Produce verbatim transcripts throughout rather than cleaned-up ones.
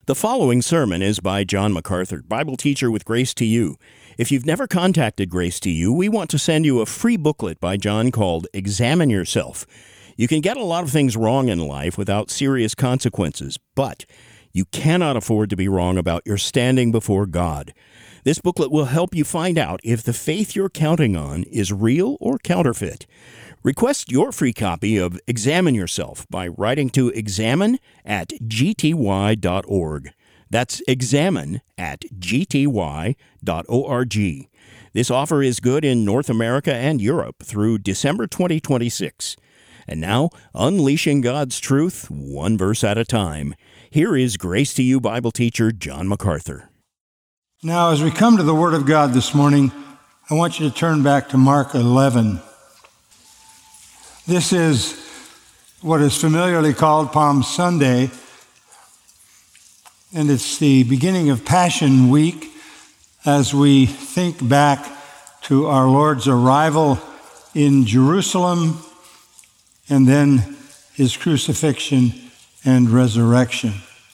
The following sermon is by John MacArthur, Bible teacher with Grace to You. If you've never contacted Grace to You, we want to send you a free booklet by John called Examine Yourself. You can get a lot of things wrong in life without serious consequences, but you cannot afford to be wrong about your standing before God. This booklet will help you find out if the faith you're counting on is real or counterfeit. Request your free copy of Examine Yourself by writing to examine at g t y dot org. That's examine at g t y dot org. This offer is good in North America and Europe through December twenty twenty-six. And now, unleashing God's truth, one verse at a time. Here is Grace to You Bible teacher John MacArthur. Now, as we come to the Word of God this morning, I want you to turn back to Mark eleven. This is what is familiarly called Palm Sunday, and it's the beginning of Passion Week as we think back to our Lord's arrival in Jerusalem and then his crucifixion and resurrection.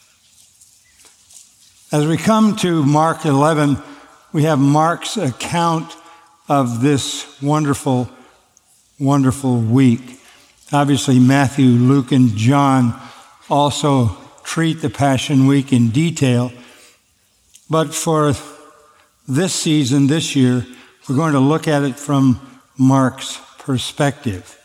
As we come to Mark eleven, we have Mark's account of this wonderful, wonderful week. Obviously, Matthew, Luke, and John also treat the Passion Week in detail. But for this season, this year, we're going to look at it from Mark's perspective.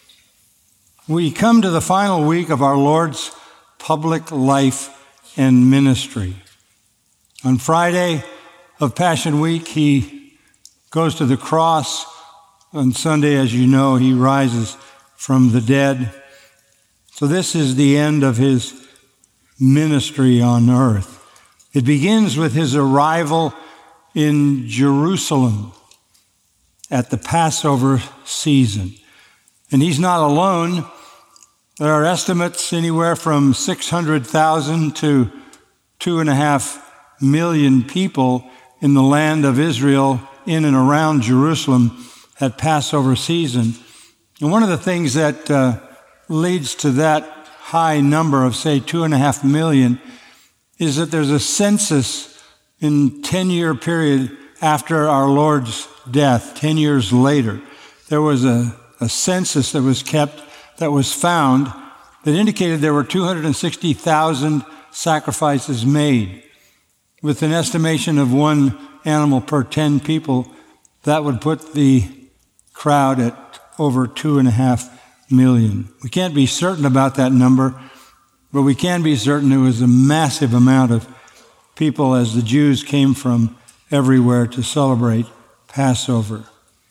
We come to the final week of our Lord's public life and ministry. On Friday of Passion Week, he goes to the cross. On Sunday, as you know, he rises from the dead. So this is the end of his ministry on earth. It begins with his arrival in Jerusalem at the Passover season. And he's not alone. There are estimates anywhere from six hundred thousand to two and a half million people in the land of Israel in and around Jerusalem at Passover season. And one of the things that uh, leads to that high number of, say, two and a half million is that there's a census in ten-year period after our Lord's death, ten years later. There was a, a census that was kept that was found that indicated there were two hundred sixty thousand sacrifices made. With an estimation of one animal per ten people, that would put the crowd at over two and a half million. We can't be certain about that number, but we can be certain it was a massive amount of people as the Jews came from everywhere to celebrate Passover.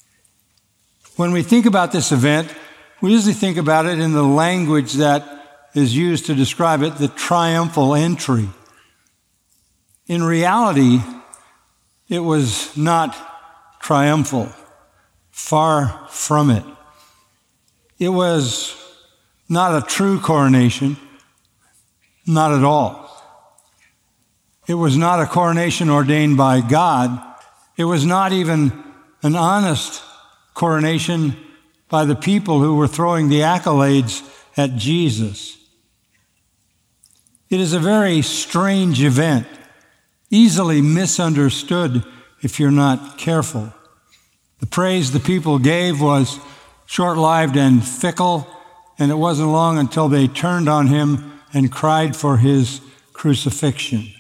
When we think about this event, we usually think about it in the language that is used to describe it, the triumphal entry. In reality, it was not triumphal. Far from it. It was not a true coronation, not at all. It was not a coronation ordained by God. It was not even an honest coronation by the people who were throwing the accolades at Jesus. It is a very strange event, easily misunderstood if you're not careful. The praise the people gave was short-lived and fickle, and it wasn't long until they turned on him and cried for his crucifixion.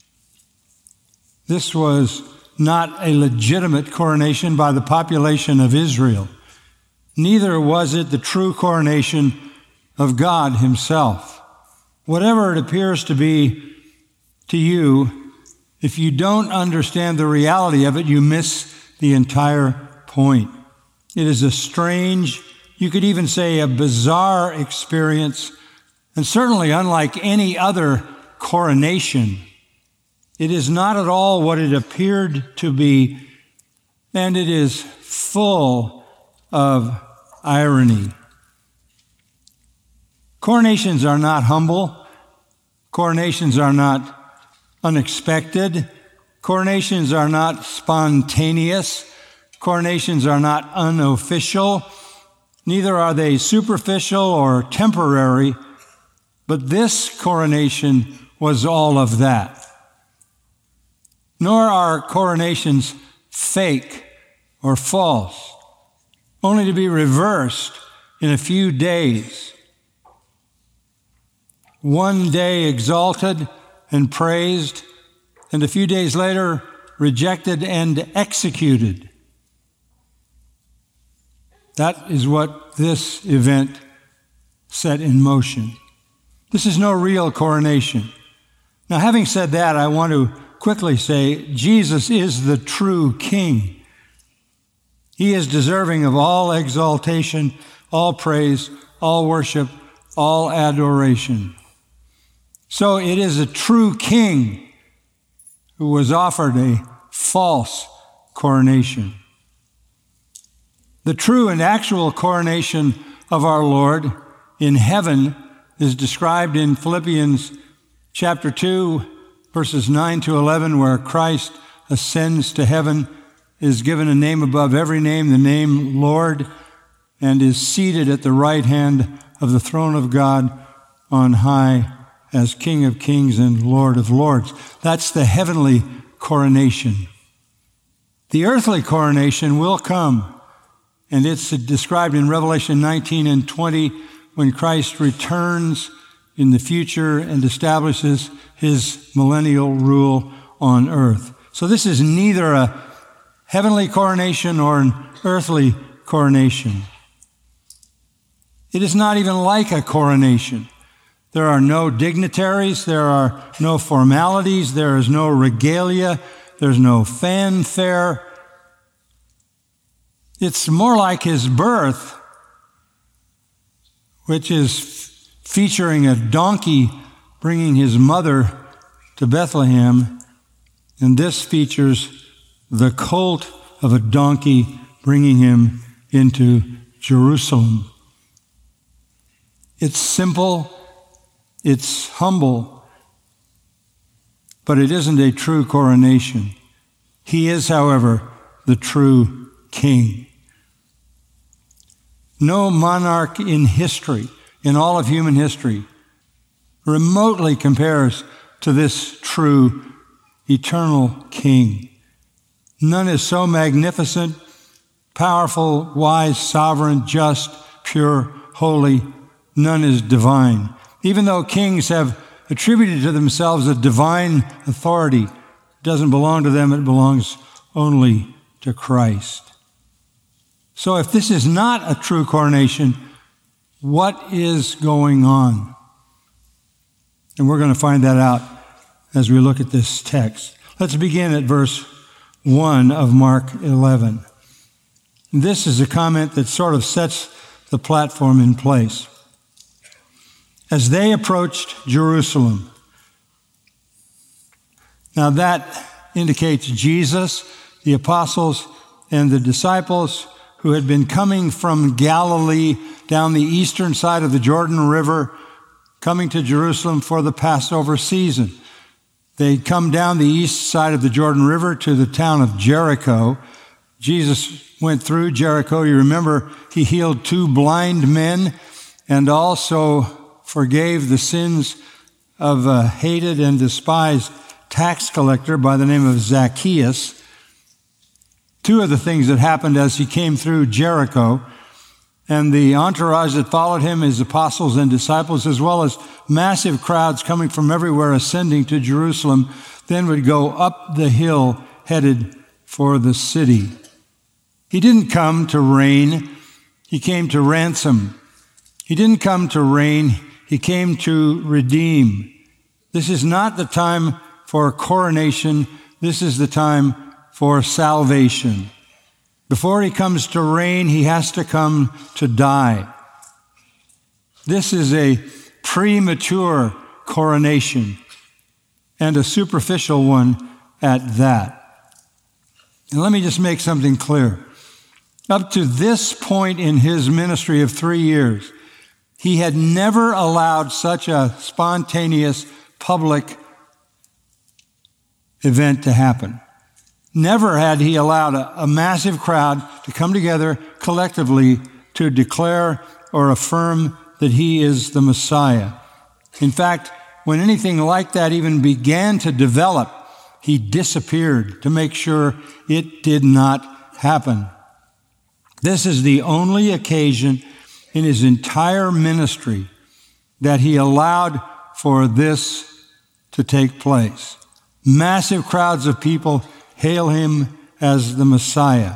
This was not a legitimate coronation by the population of Israel. Neither was it the true coronation of God himself. Whatever it appears to be to you, if you don't understand the reality of it, you miss the entire point. It is a strange, you could even say a bizarre experience, and certainly unlike any other coronation. It is not at all what it appeared to be, and it is full of irony. Coronations are not humble. Coronations are not unexpected. Coronations are not spontaneous. Coronations are not unofficial. Neither are they superficial or temporary. But this coronation was all of that. Nor are coronations fake or false, only to be reversed in a few days. One day exalted and praised, and a few days later rejected and executed. That is what this event set in motion. This is no real coronation. Now, having said that, I want to quickly say Jesus is the true King. He is deserving of all exaltation, all praise, all worship, all adoration. So it is a true King who was offered a false coronation. The true and actual coronation of our Lord in heaven is described in Philippians chapter two, verses nine to eleven, where Christ ascends to heaven, is given a name above every name, the name Lord, and is seated at the right hand of the throne of God on high as King of kings and Lord of lords. That's the heavenly coronation. The earthly coronation will come, and it's described in Revelation nineteen and twenty when Christ returns in the future and establishes his millennial rule on earth. So this is neither a heavenly coronation or an earthly coronation. It is not even like a coronation. There are no dignitaries, there are no formalities, there is no regalia, there's no fanfare. It's more like his birth, which is featuring a donkey bringing his mother to Bethlehem, and this features the colt of a donkey bringing him into Jerusalem. It's simple, it's humble, but it isn't a true coronation. He is, however, the true King. No monarch in history, in all of human history, remotely compares to this true, eternal King. None is so magnificent, powerful, wise, sovereign, just, pure, holy. None is divine. Even though kings have attributed to themselves a divine authority, it doesn't belong to them, it belongs only to Christ. So if this is not a true coronation, what is going on? And we're going to find that out as we look at this text. Let's begin at verse one of Mark eleven. This is a comment that sort of sets the platform in place. As they approached Jerusalem. Now that indicates Jesus, the apostles, and the disciples who had been coming from Galilee down the eastern side of the Jordan River, coming to Jerusalem for the Passover season. They'd come down the east side of the Jordan River to the town of Jericho. Jesus went through Jericho. You remember he healed two blind men and also forgave the sins of a hated and despised tax collector by the name of Zacchaeus. Two of the things that happened as he came through Jericho, and the entourage that followed him, his apostles and disciples, as well as massive crowds coming from everywhere ascending to Jerusalem, then would go up the hill headed for the city. He didn't come to reign, he came to ransom. He didn't come to reign, he came to redeem. This is not the time for coronation, this is the time for salvation. Before he comes to reign, he has to come to die. This is a premature coronation, and a superficial one at that. And let me just make something clear. Up to this point in his ministry of three years, he had never allowed such a spontaneous public event to happen. Never had he allowed a, a massive crowd to come together collectively to declare or affirm that he is the Messiah. In fact, when anything like that even began to develop, he disappeared to make sure it did not happen. This is the only occasion in his entire ministry that he allowed for this to take place. Massive crowds of people hail him as the Messiah.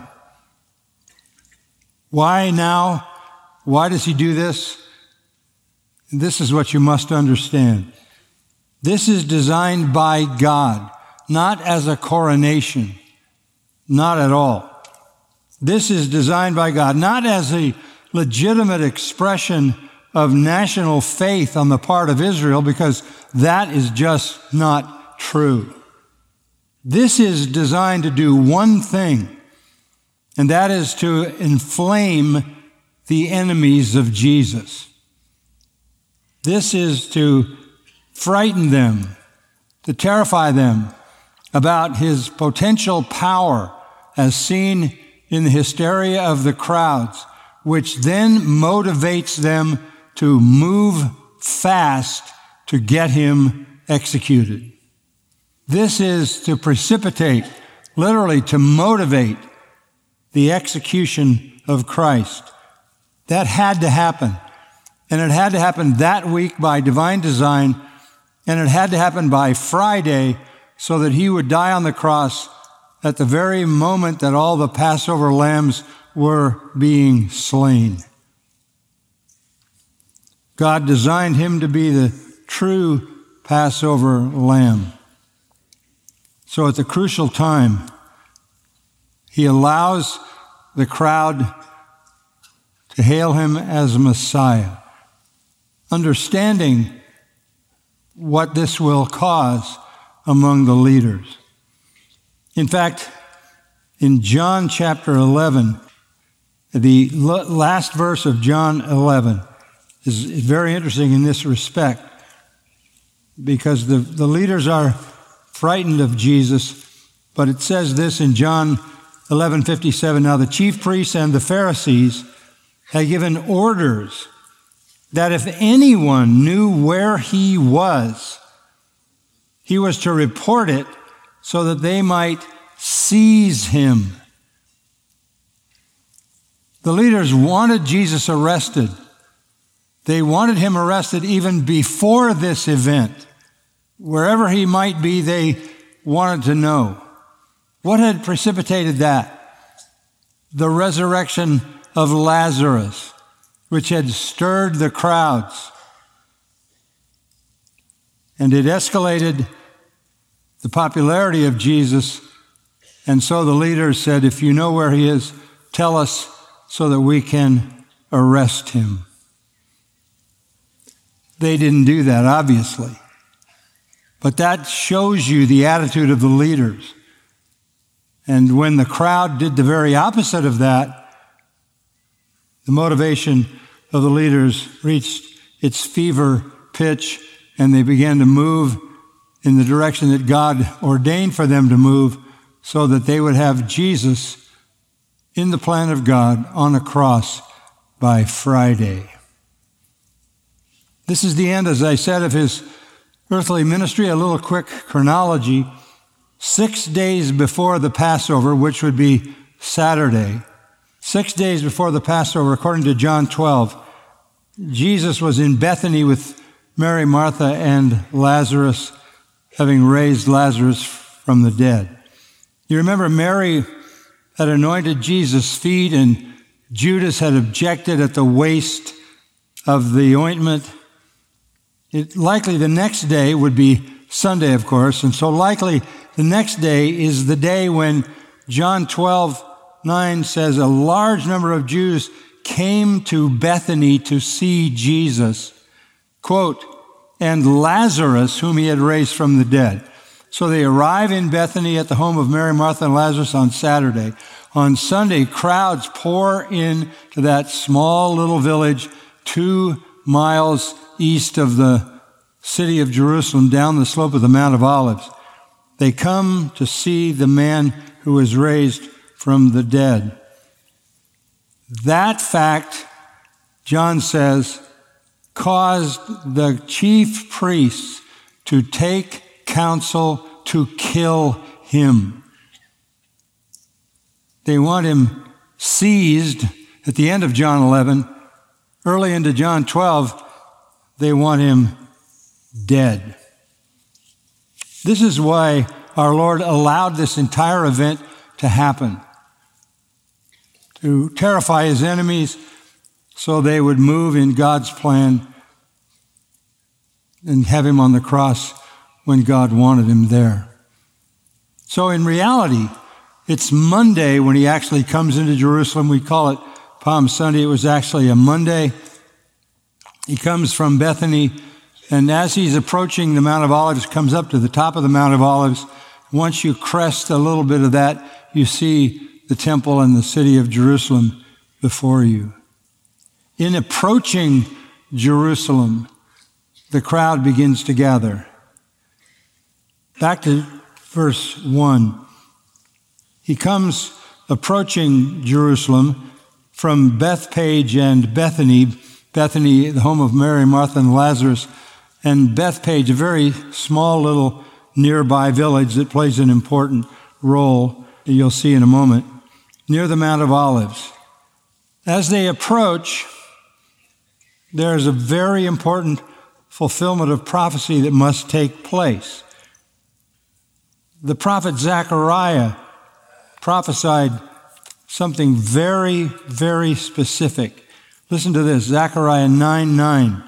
Why now? Why does he do this? This is what you must understand. This is designed by God, not as a coronation, not at all. This is designed by God, not as a legitimate expression of national faith on the part of Israel, because that is just not true. This is designed to do one thing, and that is to inflame the enemies of Jesus. This is to frighten them, to terrify them about his potential power as seen in the hysteria of the crowds, which then motivates them to move fast to get him executed. This is to precipitate, literally to motivate the execution of Christ. That had to happen. And it had to happen that week by divine design, and it had to happen by Friday so that he would die on the cross at the very moment that all the Passover lambs were being slain. God designed him to be the true Passover lamb. So at the crucial time, he allows the crowd to hail him as Messiah, understanding what this will cause among the leaders. In fact, in John chapter eleven, the last verse of John eleven is very interesting in this respect, because the, the leaders are frightened of Jesus, but it says this in John eleven fifty-seven, now the chief priests and the Pharisees had given orders that if anyone knew where he was, he was to report it so that they might seize him. The leaders wanted Jesus arrested. They wanted him arrested even before this event. Wherever he might be, they wanted to know. What had precipitated that? The resurrection of Lazarus, which had stirred the crowds. And it escalated the popularity of Jesus. And so the leaders said, if you know where he is, tell us so that we can arrest him. They didn't do that, obviously. But that shows you the attitude of the leaders. And when the crowd did the very opposite of that, the motivation of the leaders reached its fever pitch, and they began to move in the direction that God ordained for them to move, so that they would have Jesus in the plan of God on a cross by Friday. This is the end, as I said, of his earthly ministry. A little quick chronology. Six days before the Passover, which would be Saturday, six days before the Passover, according to John twelve, Jesus was in Bethany with Mary, Martha, and Lazarus, having raised Lazarus from the dead. You remember Mary had anointed Jesus' feet, and Judas had objected at the waste of the ointment. It, likely the next day would be Sunday, of course, and so likely the next day is the day when John twelve nine says a large number of Jews came to Bethany to see Jesus, quote, and Lazarus, whom he had raised from the dead. So they arrive in Bethany at the home of Mary, Martha, and Lazarus on Saturday. On Sunday, crowds pour in to that small little village two miles east of the city of Jerusalem, down the slope of the Mount of Olives. They come to see the man who was raised from the dead. That fact, John says, caused the chief priests to take counsel to kill him. They want him seized at the end of John eleven. Early into John twelve, they want him dead. This is why our Lord allowed this entire event to happen, to terrify his enemies so they would move in God's plan and have him on the cross when God wanted him there. So in reality, it's Monday when he actually comes into Jerusalem. We call it Palm Sunday. It was actually a Monday. He comes from Bethany, and as he's approaching the Mount of Olives, comes up to the top of the Mount of Olives. Once you crest a little bit of that, you see the temple and the city of Jerusalem before you. In approaching Jerusalem, the crowd begins to gather. Back to verse one. He comes approaching Jerusalem from Bethpage and Bethany. Bethany, the home of Mary, Martha, and Lazarus, and Bethpage, a very small little nearby village that plays an important role that you'll see in a moment, near the Mount of Olives. As they approach, there's a very important fulfillment of prophecy that must take place. The prophet Zechariah prophesied something very, very specific. Listen to this, Zechariah nine nine.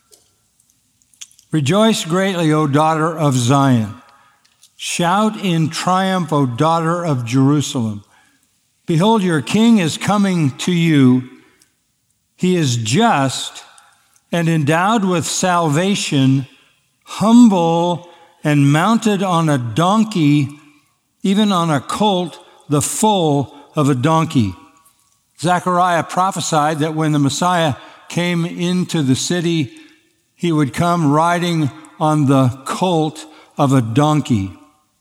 Rejoice greatly, O daughter of Zion. Shout in triumph, O daughter of Jerusalem. Behold, your king is coming to you. He is just and endowed with salvation, humble and mounted on a donkey, even on a colt, the foal of a donkey. Zechariah prophesied that when the Messiah came into the city, he would come riding on the colt of a donkey.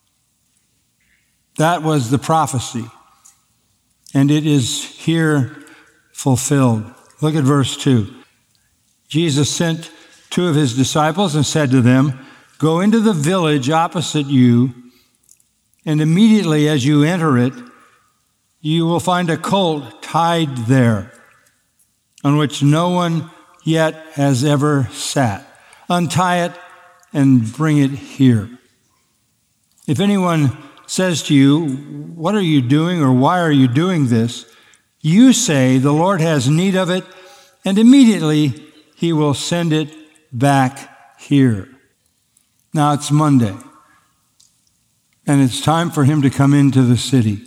That was the prophecy, and it is here fulfilled. Look at verse two. Jesus sent two of his disciples and said to them, "Go into the village opposite you, and immediately as you enter it, you will find a colt tied there, on which no one yet has ever sat. Untie it and bring it here. If anyone says to you, 'What are you doing?' or 'Why are you doing this?' you say, 'The Lord has need of it,' and immediately he will send it back here." Now it's Monday, and it's time for him to come into the city.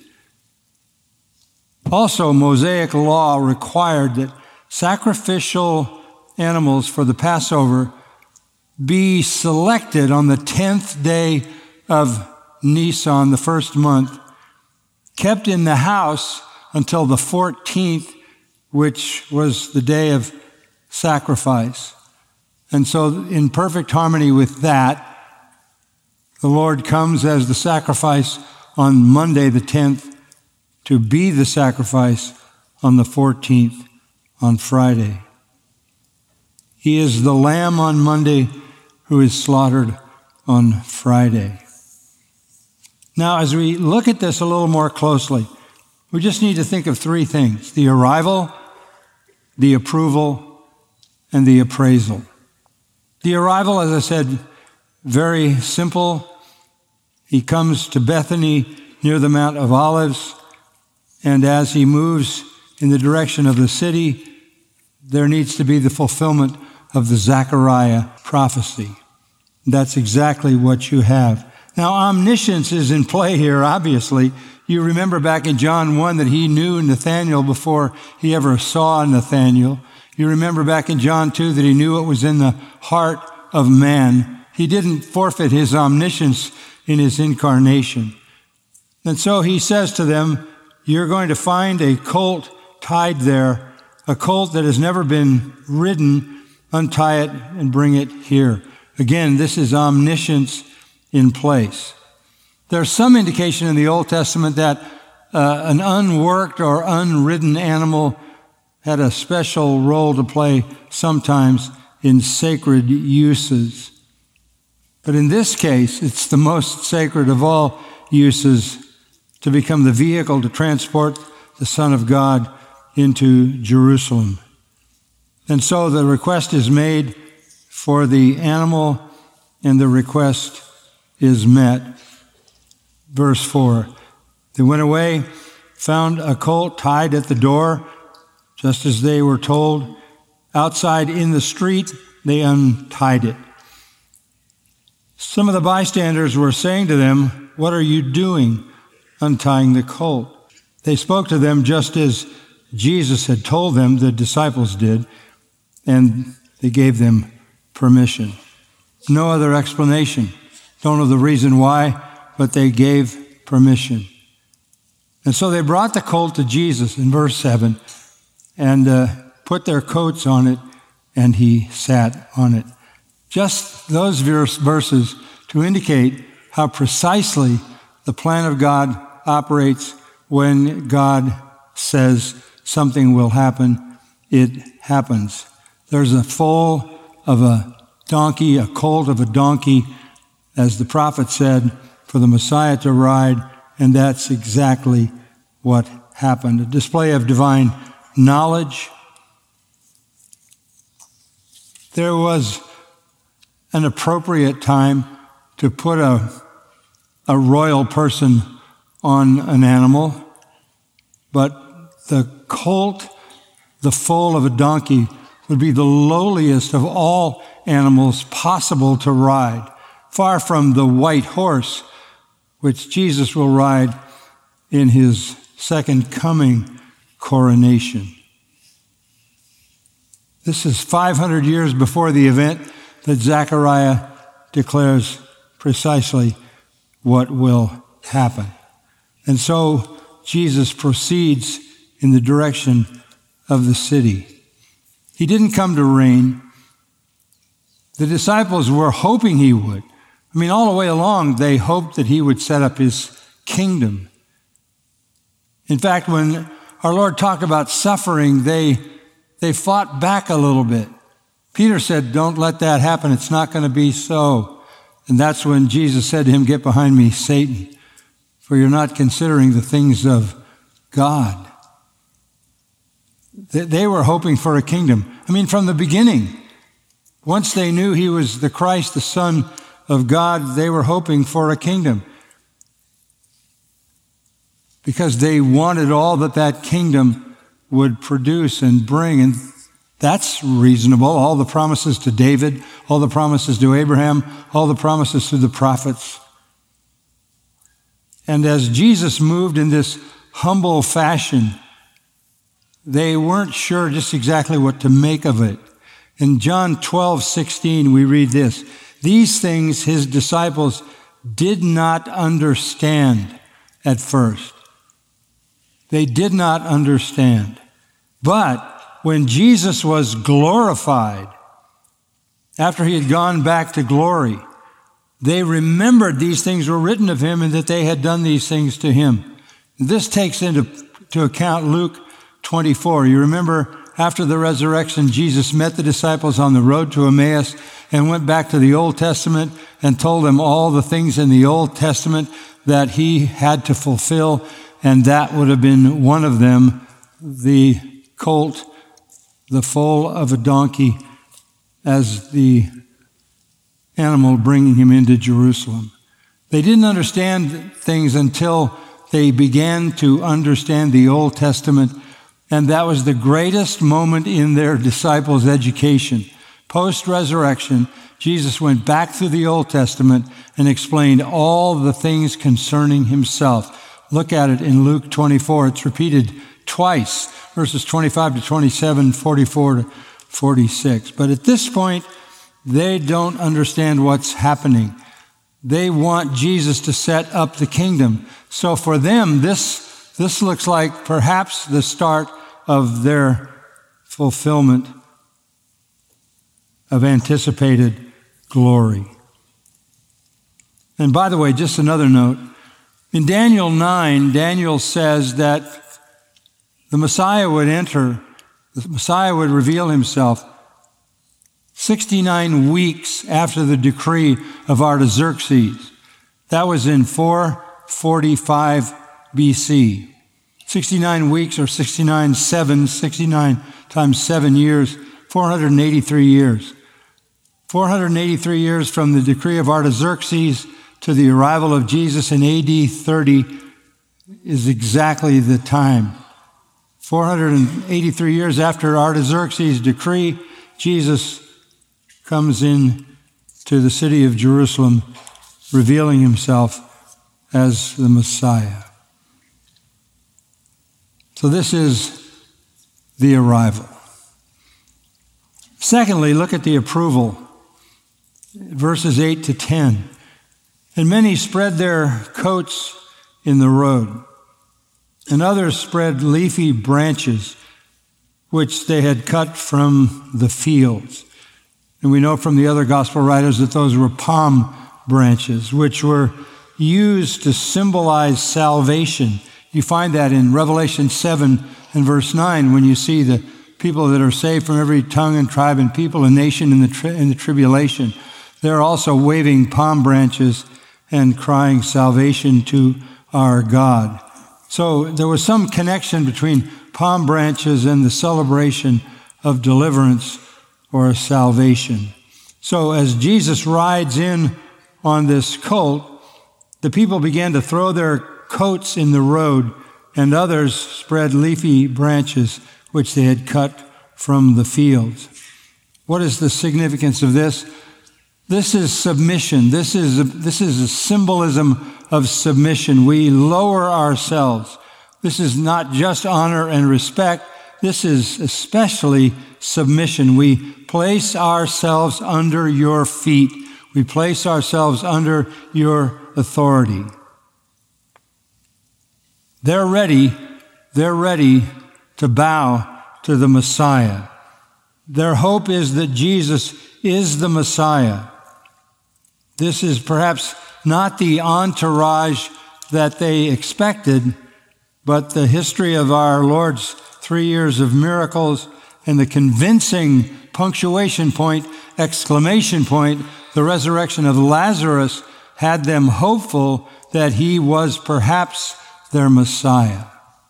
Also, Mosaic law required that sacrificial animals for the Passover be selected on the tenth day of Nisan, the first month, kept in the house until the fourteenth, which was the day of sacrifice. And so in perfect harmony with that, the Lord comes as the sacrifice on Monday the tenth, to be the sacrifice on the fourteenth, on Friday. He is the lamb on Monday who is slaughtered on Friday. Now, as we look at this a little more closely, we just need to think of three things: the arrival, the approval, and the appraisal. The arrival, as I said, very simple. He comes to Bethany near the Mount of Olives, and as he moves in the direction of the city, there needs to be the fulfillment of the Zechariah prophecy. That's exactly what you have. Now, omniscience is in play here, obviously. You remember back in John one that he knew Nathanael before he ever saw Nathanael. You remember back in John two that he knew what was in the heart of man. He didn't forfeit his omniscience in his incarnation. And so he says to them, "You're going to find a colt tied there, a colt that has never been ridden. Untie it and bring it here." Again, this is omniscience in place. There's some indication in the Old Testament that uh, an unworked or unridden animal had a special role to play sometimes in sacred uses. But in this case, it's the most sacred of all uses to become the vehicle to transport the Son of God into Jerusalem. And so the request is made for the animal, and the request is met. Verse four, they went away, found a colt tied at the door, just as they were told. Outside in the street, they untied it. Some of the bystanders were saying to them, "What are you doing, untying the colt?" They spoke to them just as Jesus had told them, the disciples did, and they gave them permission. No other explanation. Don't know the reason why, but they gave permission. And so they brought the colt to Jesus in verse seven and uh, put their coats on it, and he sat on it. Just those verse, verses to indicate how precisely the plan of God operates. When God says something will happen, it happens. There's a foal of a donkey, a colt of a donkey, as the prophet said, for the Messiah to ride, and that's exactly what happened. A display of divine knowledge. There was an appropriate time to put a, a royal person on an animal, but the colt, the foal of a donkey, would be the lowliest of all animals possible to ride, far from the white horse, which Jesus will ride in his second coming coronation. This is five hundred years before the event that Zechariah declares precisely what will happen. And so Jesus proceeds in the direction of the city. He didn't come to reign. The disciples were hoping he would. I mean, all the way along, they hoped that he would set up his kingdom. In fact, when our Lord talked about suffering, they, they fought back a little bit. Peter said, "Don't let that happen. It's not going to be so." And that's when Jesus said to him, "Get behind me, Satan, for you're not considering the things of God." They were hoping for a kingdom. I mean, from the beginning, once they knew he was the Christ, the Son of God, they were hoping for a kingdom, because they wanted all that that kingdom would produce and bring. And that's reasonable. All the promises to David, all the promises to Abraham, all the promises to the prophets. And as Jesus moved in this humble fashion, they weren't sure just exactly what to make of it. In John twelve sixteen, we read this: "These things his disciples did not understand at first." They did not understand. But when Jesus was glorified, after he had gone back to glory, they remembered these things were written of him and that they had done these things to him. This takes into to account Luke twenty-four. You remember after the resurrection, Jesus met the disciples on the road to Emmaus and went back to the Old Testament and told them all the things in the Old Testament that he had to fulfill, and that would have been one of them, the colt, the foal of a donkey, as the animal bringing him into Jerusalem. They didn't understand things until they began to understand the Old Testament, and that was the greatest moment in their disciples' education. Post-resurrection, Jesus went back through the Old Testament and explained all the things concerning himself. Look at it in Luke twenty-four. It's repeated twice, verses twenty-five to twenty-seven, forty-four to forty-six. But at this point, they don't understand what's happening. They want Jesus to set up the kingdom. So for them, this, this looks like perhaps the start of their fulfillment of anticipated glory. And by the way, just another note. In Daniel nine, Daniel says that the Messiah would enter, the Messiah would reveal himself sixty-nine weeks after the decree of Artaxerxes. That was in four forty-five B C. sixty-nine weeks or sixty-nine sevens, sixty-nine times seven years, four hundred eighty-three years. four hundred eighty-three years from the decree of Artaxerxes to the arrival of Jesus in A D thirty is exactly the time. four hundred eighty-three years after Artaxerxes' decree, Jesus comes in to the city of Jerusalem, revealing himself as the Messiah. So this is the arrival. Secondly, look at the approval. Verses eight to ten. And many spread their coats in the road, and others spread leafy branches, which they had cut from the fields. And we know from the other gospel writers that those were palm branches, which were used to symbolize salvation. You find that in Revelation seven and verse nine, when you see the people that are saved from every tongue and tribe and people and nation in the, tri- in the tribulation. They're also waving palm branches and crying salvation to our God. So there was some connection between palm branches and the celebration of deliverance or salvation. So as Jesus rides in on this colt, the people began to throw their coats in the road, and others spread leafy branches which they had cut from the fields. What is the significance of this? This is submission. This is a, this is a symbolism of submission. We lower ourselves. This is not just honor and respect. This is especially submission. We place ourselves under your feet. We place ourselves under your authority. They're ready. They're ready to bow to the Messiah. Their hope is that Jesus is the Messiah. This is perhaps not the entourage that they expected, but the history of our Lord's three years of miracles and the convincing punctuation point, exclamation point, the resurrection of Lazarus had them hopeful that he was perhaps their Messiah.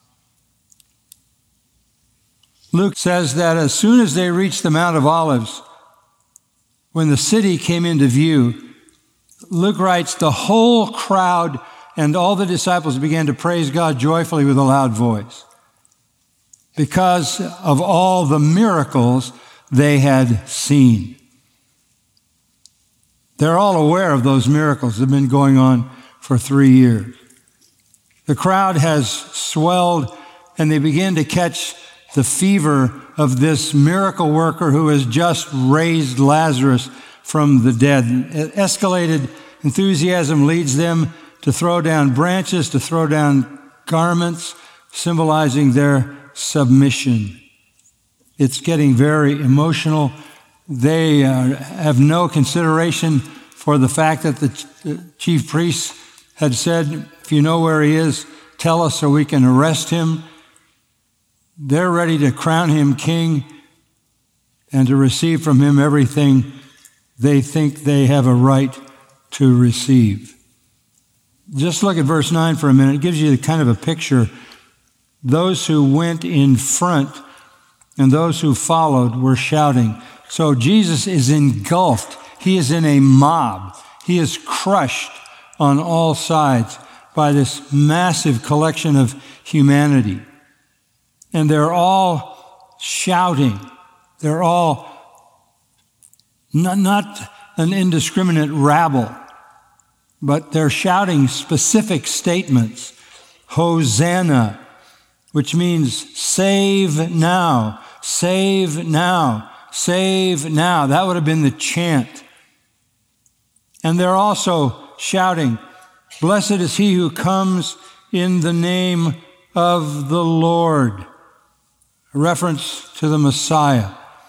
Luke says that as soon as they reached the Mount of Olives, when the city came into view, Luke writes, the whole crowd and all the disciples began to praise God joyfully with a loud voice because of all the miracles they had seen. They're all aware of those miracles that have been going on for three years. The crowd has swelled, and they begin to catch the fever of this miracle worker who has just raised Lazarus from the dead. Escalated enthusiasm leads them to throw down branches, to throw down garments, symbolizing their submission. It's getting very emotional. They uh, have no consideration for the fact that the chief priests had said, if you know where he is, tell us so we can arrest him. They're ready to crown him king and to receive from him everything they think they have a right to receive. Just look at verse nine for a minute. It gives you kind of a picture. Those who went in front and those who followed were shouting. So Jesus is engulfed. He is in a mob. He is crushed on all sides by this massive collection of humanity. And they're all shouting. They're all not, not an indiscriminate rabble, but they're shouting specific statements. Hosanna, which means save now, save now, save now. That would have been the chant. And they're also shouting, blessed is he who comes in the name of the Lord. A reference to the Messiah.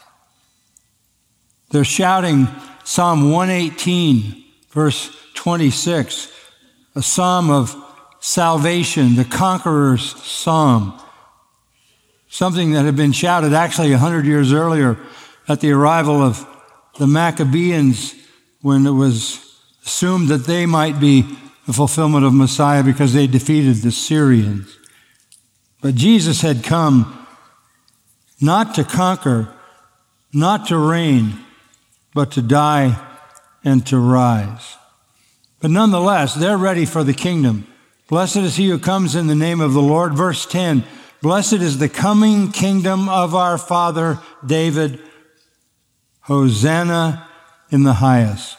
They're shouting Psalm one eighteen, verse twenty-six, a psalm of salvation, the conqueror's psalm, something that had been shouted actually a hundred years earlier at the arrival of the Maccabees when it was assumed that they might be the fulfillment of Messiah because they defeated the Syrians. But Jesus had come not to conquer, not to reign, but to die and to rise. But nonetheless, they're ready for the kingdom. Blessed is he who comes in the name of the Lord. Verse ten, blessed is the coming kingdom of our father David. Hosanna in the highest.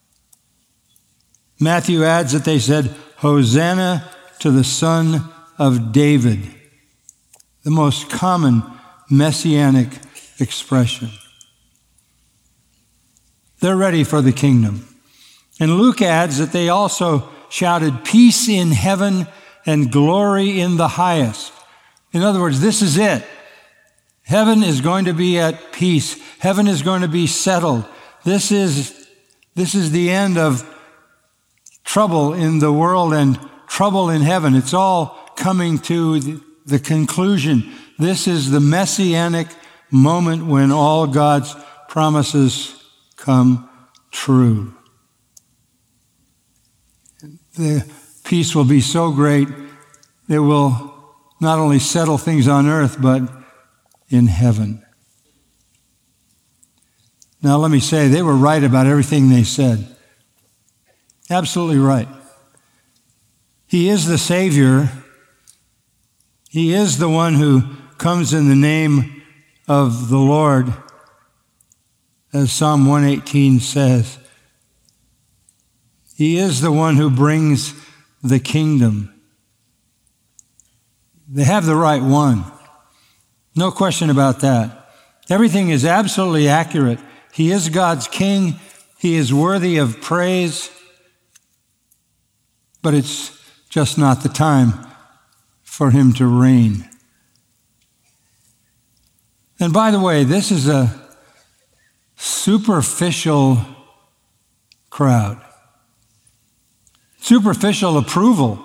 Matthew adds that they said, Hosanna to the Son of David, the most common messianic expression. They're ready for the kingdom. And Luke adds that they also shouted, peace in heaven and glory in the highest. In other words, this is it. Heaven is going to be at peace. Heaven is going to be settled. This is, this is the end of trouble in the world and trouble in heaven. It's all coming to the, the conclusion. This is the messianic moment when all God's promises come true. The peace will be so great, it will not only settle things on earth, but in heaven. Now let me say, they were right about everything they said. Absolutely right. He is the Savior. He is the one who comes in the name of the Lord, as Psalm one eighteen says. He is the one who brings the kingdom. They have the right one. No question about that. Everything is absolutely accurate. He is God's king. He is worthy of praise. But it's just not the time for him to reign. And by the way, this is a superficial crowd. Superficial approval.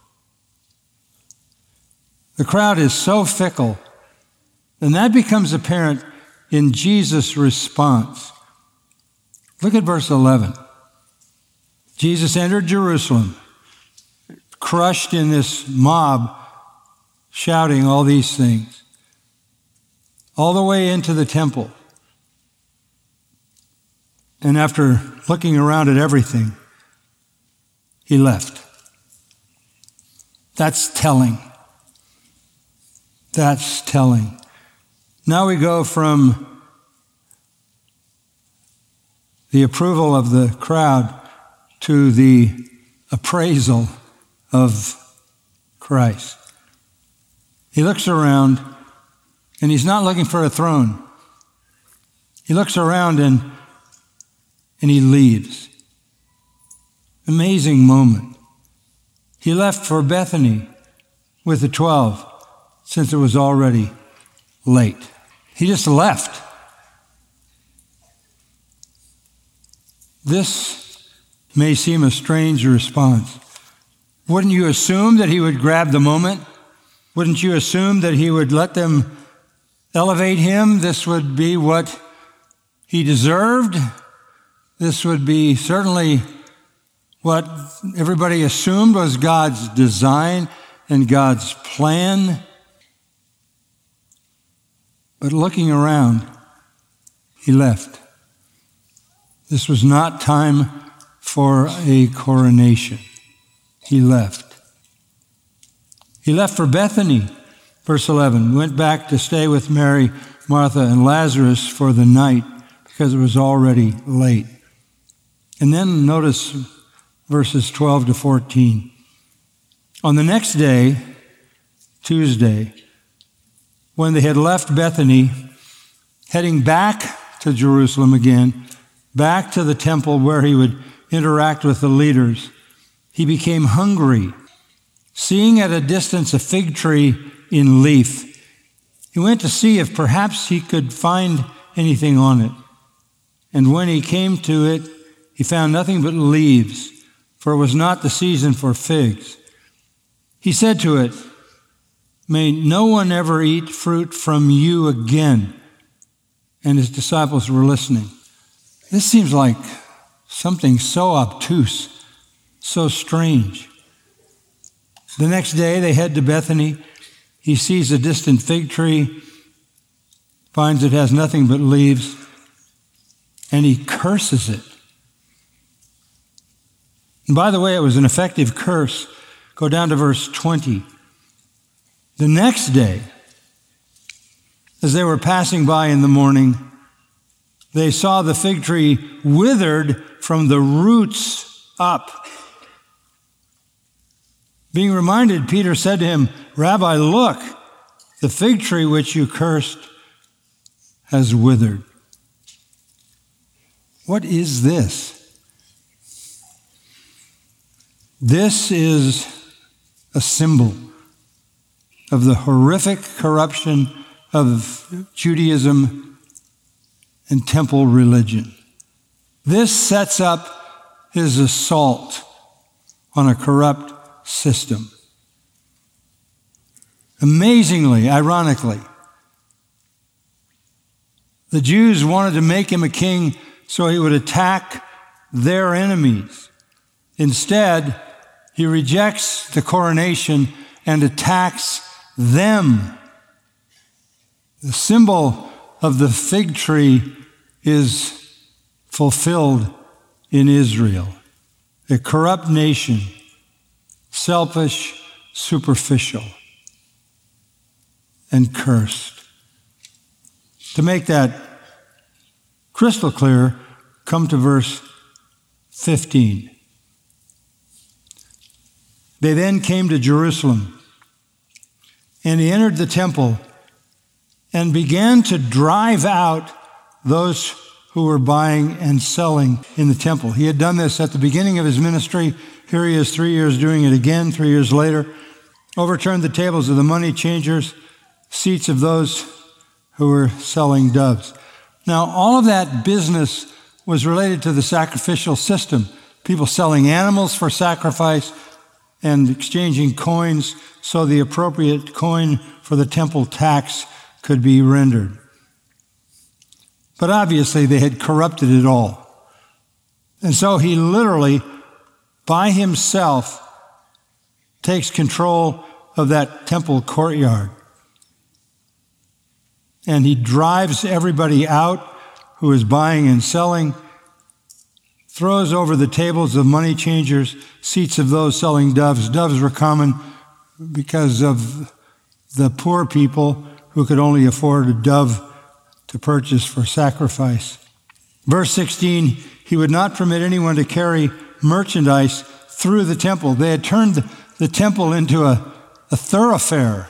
The crowd is so fickle. And that becomes apparent in Jesus' response. Look at verse eleven. Jesus entered Jerusalem, crushed in this mob, shouting all these things, all the way into the temple. And after looking around at everything, he left. That's telling. That's telling. Now we go from the approval of the crowd to the appraisal of Christ. He looks around, and he's not looking for a throne. He looks around and, and he leaves. Amazing moment. He left for Bethany with the twelve, since it was already late. He just left. This may seem a strange response. Wouldn't you assume that he would grab the moment? Wouldn't you assume that he would let them elevate him? This would be what he deserved. This would be certainly what everybody assumed was God's design and God's plan. But looking around, he left. This was not time for a coronation. He left. He left for Bethany, verse eleven, went back to stay with Mary, Martha, and Lazarus for the night because it was already late. And then notice verses twelve to fourteen. On the next day, Tuesday, when they had left Bethany, heading back to Jerusalem again, back to the temple where he would interact with the leaders, he became hungry. Seeing at a distance a fig tree in leaf, he went to see if perhaps he could find anything on it. And when he came to it, he found nothing but leaves, for it was not the season for figs. He said to it, "May no one ever eat fruit from you again." And his disciples were listening. This seems like something so obtuse, so strange. The next day they head to Bethany. He sees a distant fig tree, finds it has nothing but leaves, and he curses it. And by the way, it was an effective curse. Go down to verse twenty. The next day, as they were passing by in the morning, they saw the fig tree withered from the roots up. Being reminded, Peter said to him, Rabbi, look, the fig tree which you cursed has withered. What is this? This is a symbol of the horrific corruption of Judaism and temple religion. This sets up his assault on a corrupt system. Amazingly, ironically, the Jews wanted to make him a king so he would attack their enemies. Instead, he rejects the coronation and attacks them. The symbol of the fig tree is fulfilled in Israel, a corrupt nation, selfish, superficial, and cursed. To make that crystal clear, come to verse fifteen. They then came to Jerusalem, and he entered the temple and began to drive out those who were buying and selling in the temple. He had done this at the beginning of his ministry. Here he is three years doing it again, three years later. Overturned the tables of the money changers, seats of those who were selling doves. Now, all of that business was related to the sacrificial system. People selling animals for sacrifice and exchanging coins so the appropriate coin for the temple tax could be rendered. But obviously they had corrupted it all. And so he literally, by himself, takes control of that temple courtyard. And he drives everybody out who is buying and selling, throws over the tables of money changers, seats of those selling doves. Doves were common because of the poor people who could only afford a dove to purchase for sacrifice. Verse sixteen, he would not permit anyone to carry merchandise through the temple. They had turned the temple into a, a thoroughfare.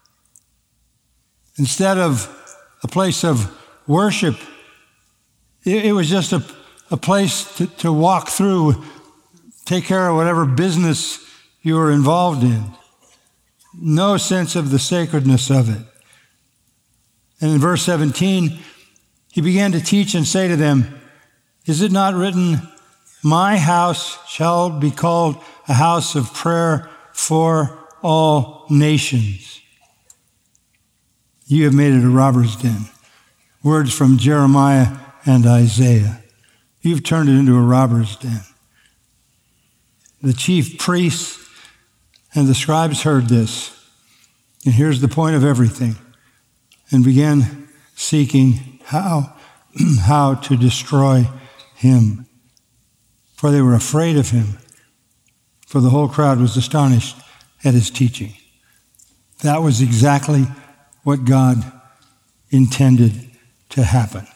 Instead of a place of worship, it, it was just a a place to, to walk through, take care of whatever business you were involved in. No sense of the sacredness of it. And in verse seventeen, he began to teach and say to them, is it not written, my house shall be called a house of prayer for all nations? You have made it a robber's den. Words from Jeremiah and Isaiah. You've turned it into a robber's den. The chief priests and the scribes heard this. And here's the point of everything. And began seeking how, how to destroy him. For they were afraid of him. For the whole crowd was astonished at his teaching. That was exactly what God intended to happen.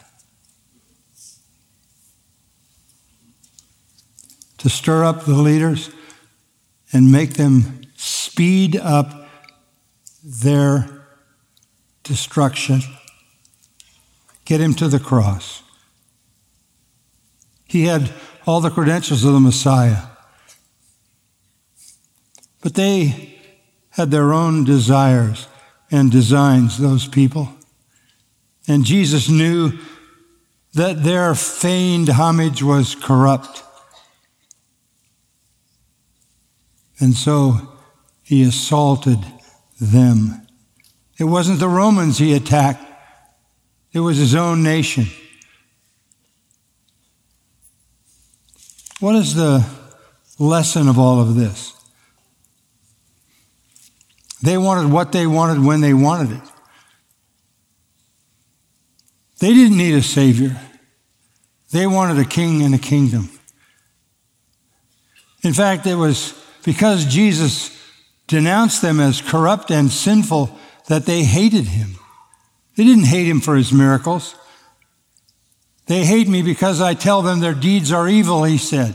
To stir up the leaders and make them speed up their destruction. Get him to the cross. He had all the credentials of the Messiah. But they had their own desires and designs, those people. And Jesus knew that their feigned homage was corrupt. And so he assaulted them. It wasn't the Romans he attacked. It was his own nation. What is the lesson of all of this? They wanted what they wanted when they wanted it. They didn't need a savior. They wanted a king and a kingdom. In fact, it was because Jesus denounced them as corrupt and sinful that they hated him. They didn't hate him for his miracles. They hate me because I tell them their deeds are evil, he said.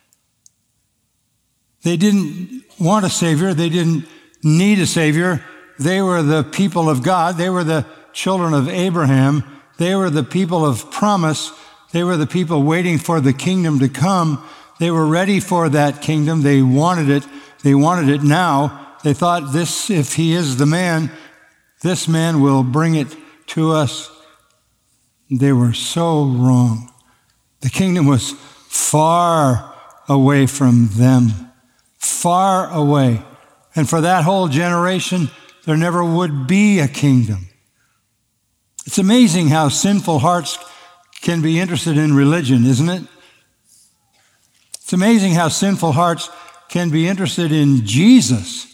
They didn't want a savior. They didn't need a savior. They were the people of God. They were the children of Abraham. They were the people of promise. They were the people waiting for the kingdom to come. They were ready for that kingdom. They wanted it. They wanted it now. They thought, this, if he is the man, this man will bring it to us. They were so wrong. The kingdom was far away from them, far away. And for that whole generation, there never would be a kingdom. It's amazing how sinful hearts can be interested in religion, isn't it? It's amazing how sinful hearts can be interested in Jesus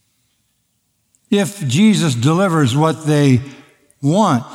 if Jesus delivers what they want.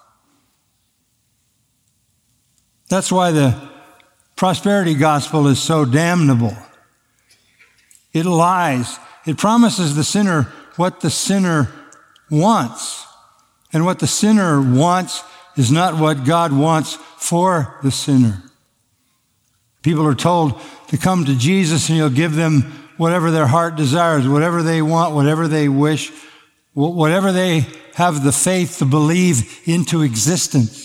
That's why the prosperity gospel is so damnable. It lies. It promises the sinner what the sinner wants. And what the sinner wants is not what God wants for the sinner. People are told to come to Jesus and he'll give them whatever their heart desires, whatever they want, whatever they wish, whatever they have the faith to believe into existence.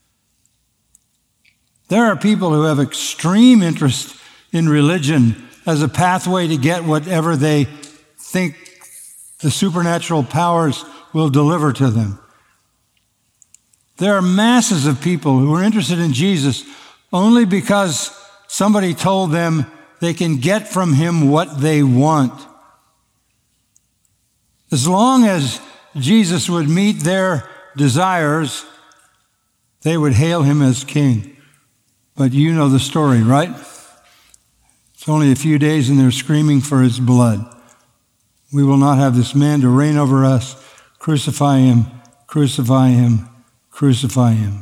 There are people who have extreme interest in religion as a pathway to get whatever they think the supernatural powers will deliver to them. There are masses of people who are interested in Jesus only because somebody told them they can get from him what they want. As long as Jesus would meet their desires, they would hail him as king. But you know the story, right? It's only a few days and they're screaming for his blood. We will not have this man to reign over us. Crucify him, crucify him, crucify him.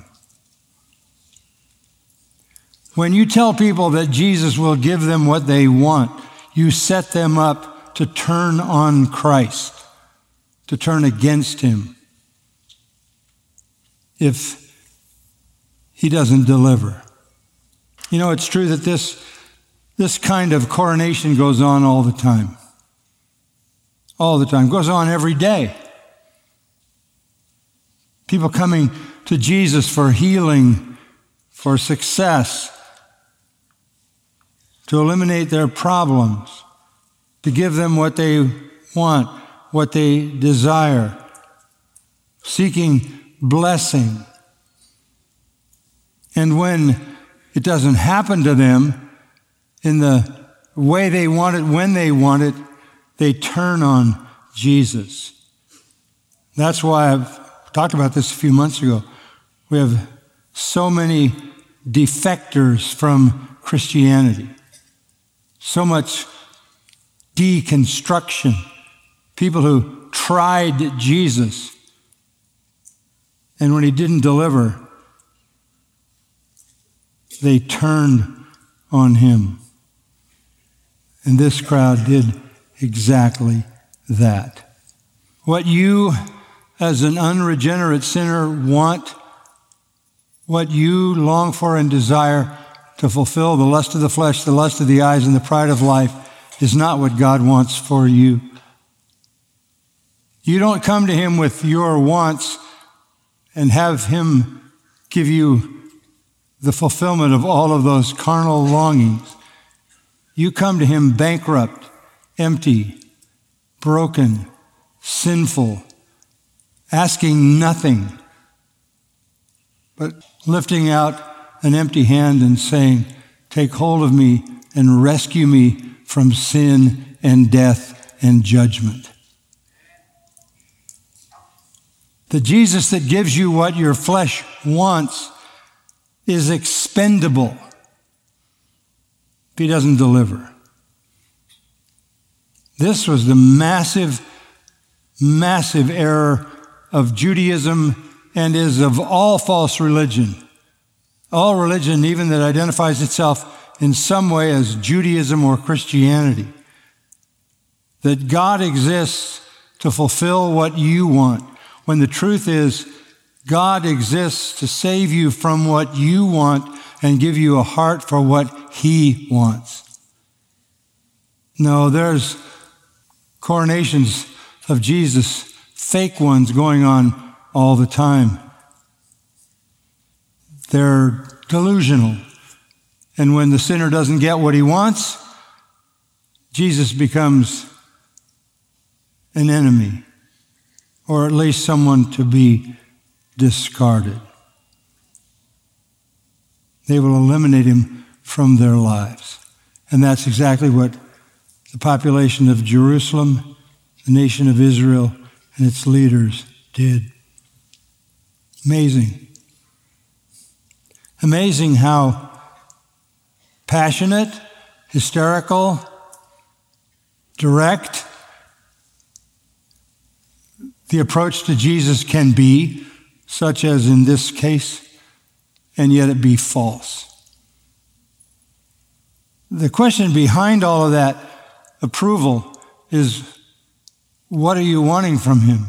When you tell people that Jesus will give them what they want, you set them up to turn on Christ, to turn against him if he doesn't deliver. You know, it's true that this, this kind of coronation goes on all the time. All the time. It goes on every day. People coming to Jesus for healing, for success, to eliminate their problems, to give them what they want, what they desire, seeking blessing. And when it doesn't happen to them in the way they want it, when they want it, they turn on Jesus. That's why I've talked about this a few months ago. We have so many defectors from Christianity. So much deconstruction. People who tried Jesus, and when he didn't deliver, they turned on him. And this crowd did exactly that. What you, as an unregenerate sinner, want, what you long for and desire to fulfill, the lust of the flesh, the lust of the eyes, and the pride of life, is not what God wants for you. You don't come to him with your wants and have him give you the fulfillment of all of those carnal longings. You come to him bankrupt, empty, broken, sinful, asking nothing, but lifting out an empty hand and saying, take hold of me and rescue me from sin and death and judgment. The Jesus that gives you what your flesh wants is expendable. if he doesn't deliver. This was the massive, massive error of Judaism and is of all false religion. All religion, even that identifies itself in some way as Judaism or Christianity. That God exists to fulfill what you want, when the truth is God exists to save you from what you want and give you a heart for what he wants. No, there's coronations of Jesus, fake ones going on all the time. They're delusional. And when the sinner doesn't get what he wants, Jesus becomes an enemy, or at least someone to be discarded. They will eliminate him from their lives. And that's exactly what the population of Jerusalem, the nation of Israel, and its leaders did. Amazing. Amazing how passionate, hysterical, direct the approach to Jesus can be, such as in this case, and yet it be false. The question behind all of that approval is, what are you wanting from him?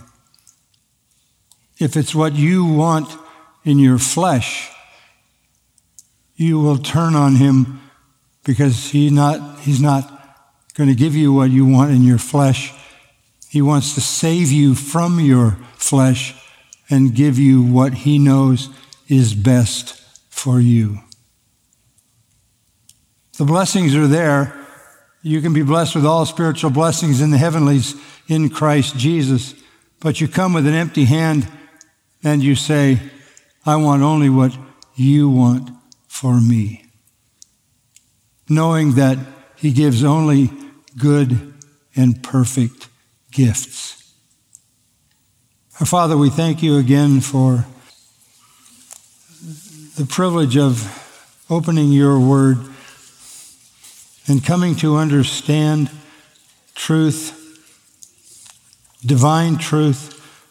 If it's what you want in your flesh, you will turn on him because he not, he's not going to give you what you want in your flesh. He wants to save you from your flesh and give you what he knows is best for you. The blessings are there. You can be blessed with all spiritual blessings in the heavenlies in Christ Jesus. But you come with an empty hand and you say, I want only what you want for me. Knowing that he gives only good and perfect gifts. Our Father, we thank you again for the privilege of opening your word and coming to understand truth, divine truth,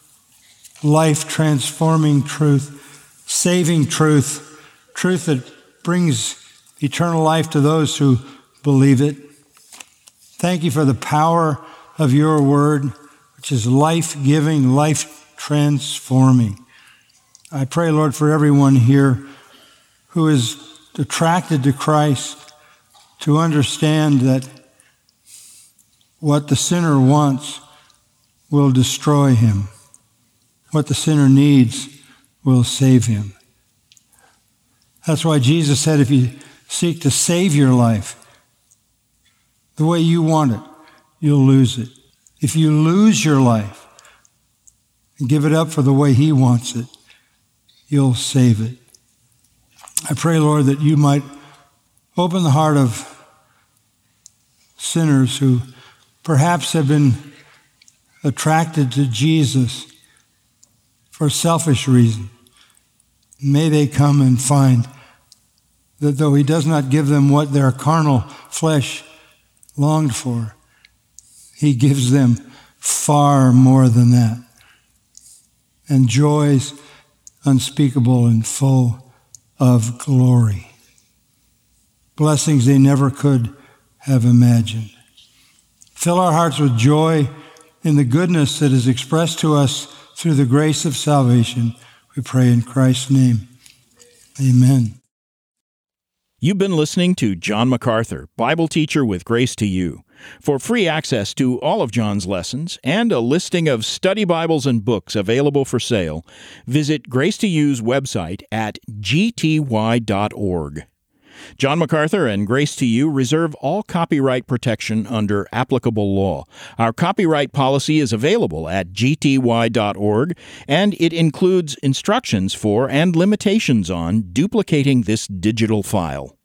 life-transforming truth, saving truth, truth that brings eternal life to those who believe it. Thank you for the power of your word, which is life-giving, life-transforming. I pray, Lord, for everyone here who is attracted to Christ to understand that what the sinner wants will destroy him. What the sinner needs will save him. That's why Jesus said, if you seek to save your life the way you want it, you'll lose it. If you lose your life and give it up for the way he wants it, you'll save it. I pray, Lord, that you might open the heart of sinners who perhaps have been attracted to Jesus for selfish reasons. May they come and find that though he does not give them what their carnal flesh longed for, he gives them far more than that, and joys unspeakable and full of glory. Blessings they never could have imagined. Fill our hearts with joy in the goodness that is expressed to us through the grace of salvation. We pray in Christ's name. Amen. You've been listening to John MacArthur, Bible teacher with Grace to You. For free access to all of John's lessons and a listing of study Bibles and books available for sale, visit Grace to You's website at g t y dot org. John MacArthur and Grace to You reserve all copyright protection under applicable law. Our copyright policy is available at g t y dot org, and it includes instructions for and limitations on duplicating this digital file.